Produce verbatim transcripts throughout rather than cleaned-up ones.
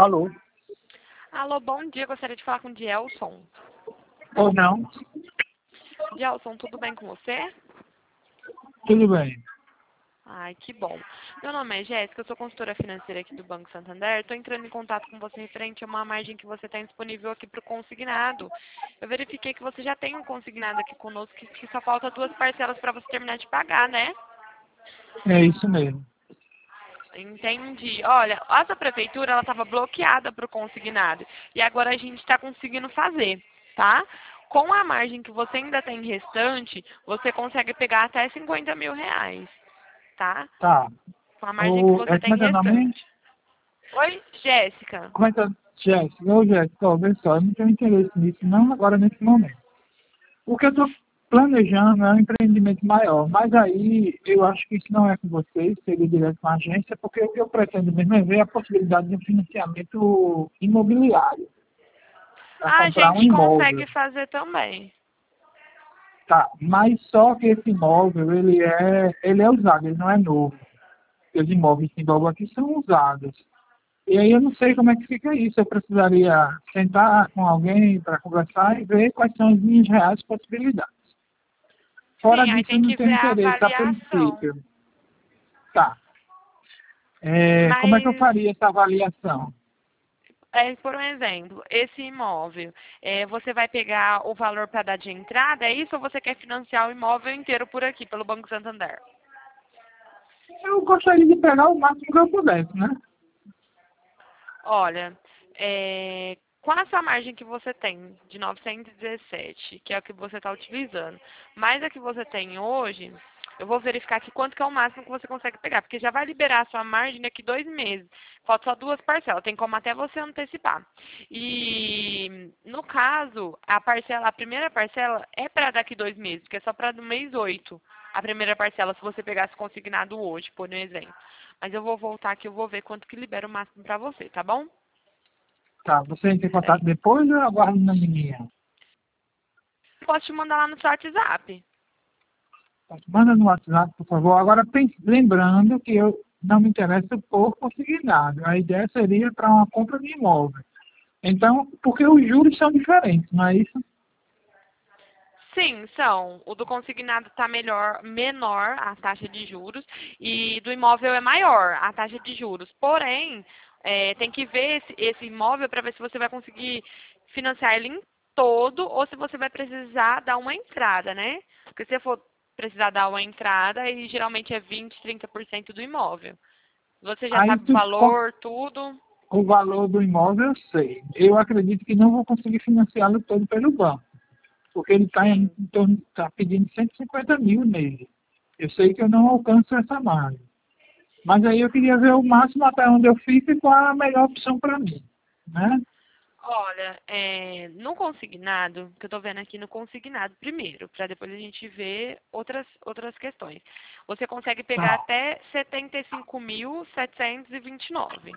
Alô? Alô, bom dia. Gostaria de falar com o Dielson. Ou não? Dielson, tudo bem com você? Tudo bem. Ai, que bom. Meu nome é Jéssica, eu sou consultora financeira aqui do Banco Santander. Estou entrando em contato com você referente a uma margem que você tem disponível aqui para o consignado. Eu verifiquei que você já tem um consignado aqui conosco, que, que só falta duas parcelas para você terminar de pagar, né? É isso mesmo. Entendi. Olha, essa prefeitura ela estava bloqueada para o consignado e agora a gente está conseguindo fazer, tá? Com a margem que você ainda tem restante, você consegue pegar até cinquenta mil reais, tá? Tá. Com a margem que O, você é, como tem é teu nome? restante. Oi, Jéssica. Como é teu... Jéssica. Ô, Jéssica, ó, vê só, eu não tenho interesse nisso, não agora nesse momento. O que eu estou planejando é um empreendimento maior, mas aí eu acho que isso não é com vocês, seria direto com a agência, porque o que eu pretendo mesmo é ver a possibilidade de um financiamento imobiliário, para A comprar um gente imóvel. consegue fazer também. Tá, mas só que esse imóvel, ele é, ele é usado, ele não é novo. Os imóveis que envolvem aqui são usados. E aí eu não sei como é que fica isso. Eu precisaria sentar com alguém para conversar e ver quais são as minhas reais possibilidades. Fora Sim, aí disso, eu tem não que tenho ver a interesse a avaliação. princípio. Tá. É, como é que eu Mas, faria essa avaliação? é, por um exemplo, esse imóvel, é, você vai pegar o valor para dar de entrada, é isso ou você quer financiar o imóvel inteiro por aqui, pelo Banco Santander? Eu gostaria de pegar o máximo que eu pudesse, né? Olha, é, com essa margem que você tem de novecentos e dezessete, que é o que você está utilizando, mais a que você tem hoje, eu vou verificar aqui quanto que é o máximo que você consegue pegar, porque já vai liberar a sua margem daqui dois meses. Falta só duas parcelas, tem como até você antecipar. E no caso, a parcela, a primeira parcela é para daqui dois meses, que é só para do mês oito. A primeira parcela, se você pegasse consignado hoje, por um exemplo. Mas eu vou voltar aqui, eu vou ver quanto que libera o máximo pra você, tá bom? Tá, você entra em Peraí. contato depois ou eu aguardo na minha? Posso te mandar lá no seu WhatsApp. Manda no WhatsApp, por favor. Agora, pense- lembrando que eu não me interesso por consignado. A ideia seria para uma compra de imóvel. Então, porque os juros são diferentes, não é isso? Sim, são. O do consignado está melhor, menor a taxa de juros e do imóvel é maior a taxa de juros. Porém, é, tem que ver esse, esse imóvel para ver se você vai conseguir financiar ele em todo ou se você vai precisar dar uma entrada, né? Porque se você for precisar dar uma entrada, aí geralmente é vinte, trinta por cento do imóvel. Você já Aí, sabe o tu, com- valor, tudo? o valor do imóvel eu sei. Eu acredito que não vou conseguir financiá-lo todo pelo banco, porque ele está em Sim. torno, está pedindo cento e cinquenta mil nele. Eu sei que eu não alcanço essa margem. Mas aí eu queria ver o máximo até onde eu fico e qual a melhor opção para mim, né? Olha, é, no consignado, que eu estou vendo aqui no consignado primeiro, para depois a gente ver outras, outras questões. Você consegue pegar Tá. até setenta e cinco mil setecentos e vinte e nove.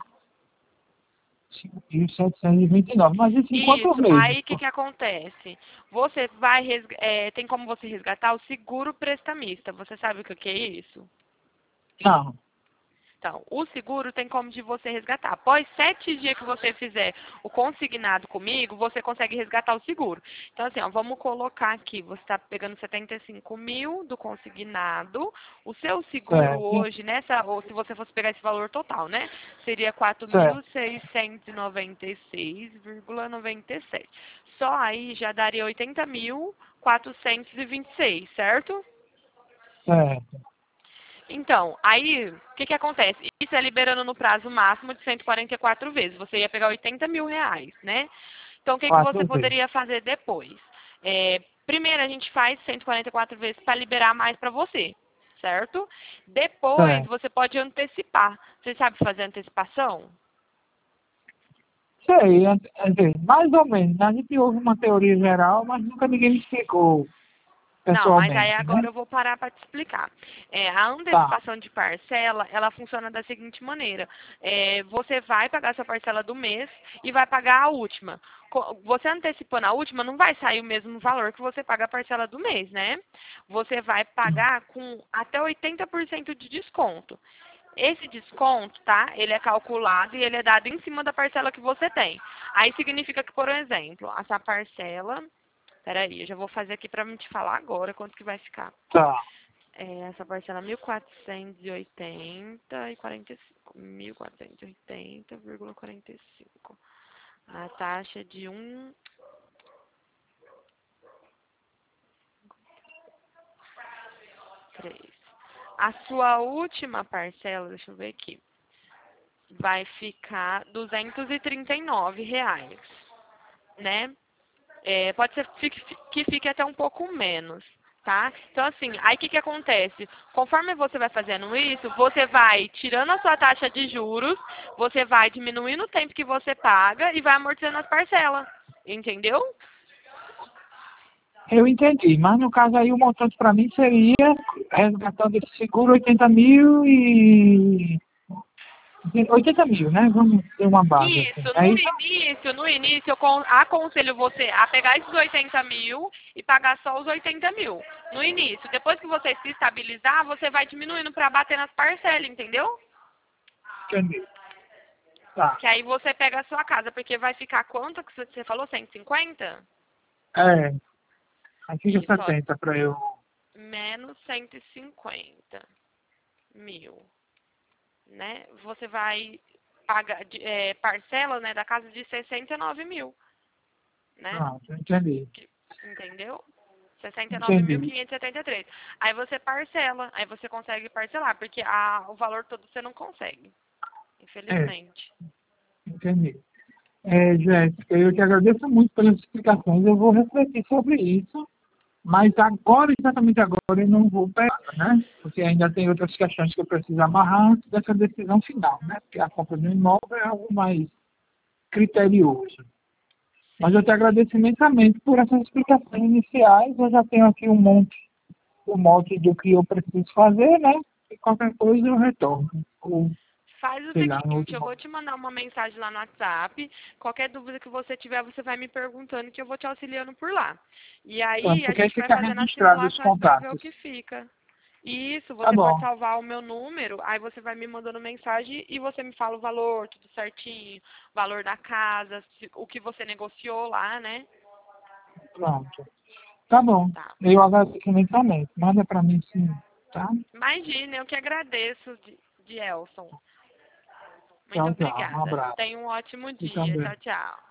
E setecentos e vinte e nove. Mas isso em quantos Isso. meses? Aí o que, que acontece? Você vai resga- é, tem como você resgatar o seguro prestamista. Você sabe o que, que é isso? Não. Então, o seguro tem como de você resgatar. Após sete dias que você fizer o consignado comigo, você consegue resgatar o seguro. Então, assim, ó, vamos colocar aqui, você está pegando setenta e cinco mil do consignado. O seu seguro Certo. hoje, nessa, ou se você fosse pegar esse valor total, né? Seria quatro mil Certo. seiscentos e noventa e seis vírgula noventa e sete. Só aí já daria oitenta mil quatrocentos e vinte e seis, certo? Certo. Então, aí, o que que acontece? Isso é liberando no prazo máximo de cento e quarenta e quatro vezes. Você ia pegar oitenta mil reais, né? Então, o que que você Quatro vezes. poderia fazer depois? É, primeiro, a gente faz cento e quarenta e quatro vezes para liberar mais para você, certo? Depois, Certo. você pode antecipar. Você sabe fazer antecipação? Sei, é- é dizer, mais ou menos. A gente ouve uma teoria geral, mas nunca ninguém me explicou Não, mas aí pessoalmente, né? agora eu vou parar para te explicar. É, a Tá. antecipação de parcela, ela funciona da seguinte maneira. É, você vai pagar sua parcela do mês e vai pagar a última. Co- Você antecipando a última, não vai sair o mesmo valor que você paga a parcela do mês, né? Você vai pagar com até oitenta por cento de desconto. Esse desconto, tá? Ele é calculado e ele é dado em cima da parcela que você tem. Aí significa que, por exemplo, essa parcela... Peraí, eu já vou fazer aqui pra me te falar agora quanto que vai ficar. Tá. É, essa parcela mil quatrocentos e oitenta e quarenta e cinco. mil quatrocentos e oitenta vírgula quarenta e cinco. A taxa de um... três. A sua última parcela, deixa eu ver aqui, vai ficar duzentos e trinta e nove reais, né? É, pode ser fique- que fique até um pouco menos, tá? Então, assim, aí o que que acontece? Conforme você vai fazendo isso, você vai tirando a sua taxa de juros, você vai diminuindo o tempo que você paga e vai amortizando as parcelas, entendeu? Eu entendi, mas no caso aí o montante para mim seria, resgatando esse seguro, oitenta mil e... oitenta mil, né? Vamos ter uma base assim. Isso, É no isso? início, no início, eu con- aconselho você a pegar esses oitenta mil e pagar só os oitenta mil. No início, depois que você se estabilizar, você vai diminuindo para bater nas parcelas, entendeu? Entendi. Tá. Que aí você pega a sua casa, porque vai ficar quanto que você falou? cento e cinquenta? É, aí fica Isso, ó, setenta para eu... menos cento e cinquenta mil, né? Você vai pagar de- é, parcela, né, da casa de sessenta e nove mil, né? Pronto, entendi. Que- Entendeu? sessenta e nove mil Entendi. quinhentos e setenta e três. Aí você parcela, aí você consegue parcelar, porque a, o valor todo você não consegue, É, infelizmente. entendi. É, Jéssica, eu te agradeço muito pelas explicações. Eu vou refletir sobre isso, mas agora, exatamente agora, eu não vou pegar, né? Porque ainda tem outras questões que eu preciso amarrar antes dessa decisão final, né? Porque a compra do imóvel é algo mais criterioso. Mas eu te Sim, sim. agradeço imensamente por essas explicações iniciais. Eu já tenho aqui um monte, um monte do que eu preciso fazer, né? E qualquer coisa eu retorno. Ou, Faz o sei lá, no seguinte, outro eu vou momento. te mandar uma mensagem lá no WhatsApp. Qualquer dúvida que você tiver, você vai me perguntando que eu vou te auxiliando por lá. E Pronto, aí a porque aí gente vai fica fazendo as registrado os simulações para ver o contatos. que fica. Isso, Tá você pode bom. salvar o meu número, aí você vai me mandando mensagem e você me fala o valor, tudo certinho, valor da casa, se- o que você negociou lá, né? Pronto. Tá bom. Tá. Eu agradeço imensamente. Manda pra mim sim, tá? Imagina, eu que agradeço, de, de Elson. Muito Tchau, tchau. Um obrigada. abraço. Tenha um ótimo Você dia. também. Tchau, tchau.